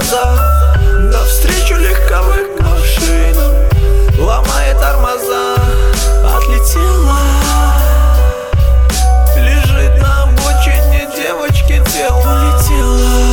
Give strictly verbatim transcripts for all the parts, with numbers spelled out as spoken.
глаза навстречу легковых машинам, ломая тормоза, отлетела. Лежит на обочине девочки тело, улетела.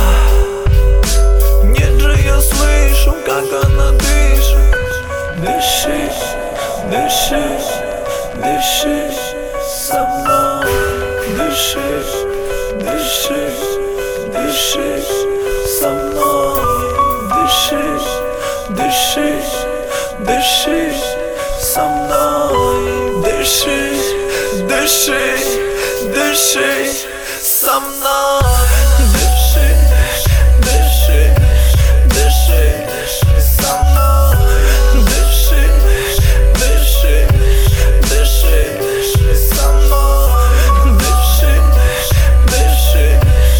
Нет же, я слышу, как она дышит. Дыши, дыши, дыши со мной. Дыши, дыши, дыши со мной. Дыши, дыши, дыши со мной. Дыши, дыши, дыши со мной. Дыши, дыши, дыши со мной. Дыши, дыши, дыши со мной. Дыши, дыши,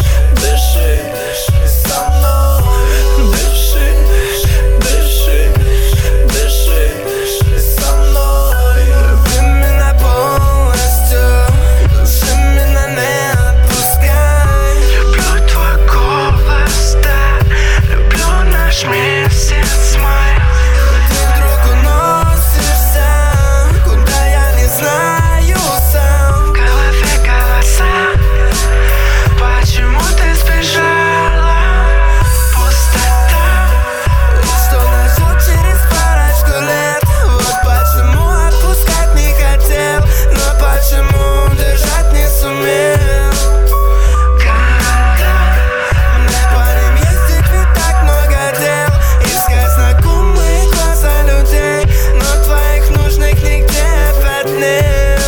дыши со мной. Дыши, дыши, дыши со мной. Люби меня полностью, души меня не отпускай. Люблю твой голос, да, люблю наш месяц май. Ты вдруг уносишься, куда я не знаю сам. В голове голоса, почему ты сбежала? Пустота, что нас ждет через парочку лет. Вот почему отпускать не хотел, но почему держать не сумел. Города, мне по ним ездить ведь так много дел. Искать знакомые глаза людей, но твоих нужных нигде опять нет.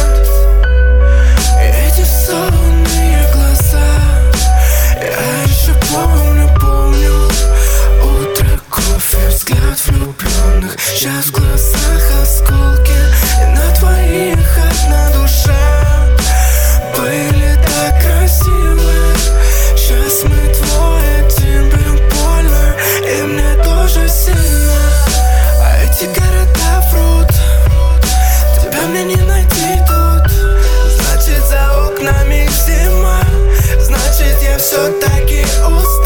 Эти сонные глаза, я еще помню, помню. Утро, кофе, взгляд влюбленных. Сейчас в глазах осколки, и на твоих одна душа. Были так красивы, сейчас мы двое, тебе больно, и мне тоже сильно. А эти города врут, тебя мне не найти тут. Значит, за окнами зима, значит, я все-таки устал.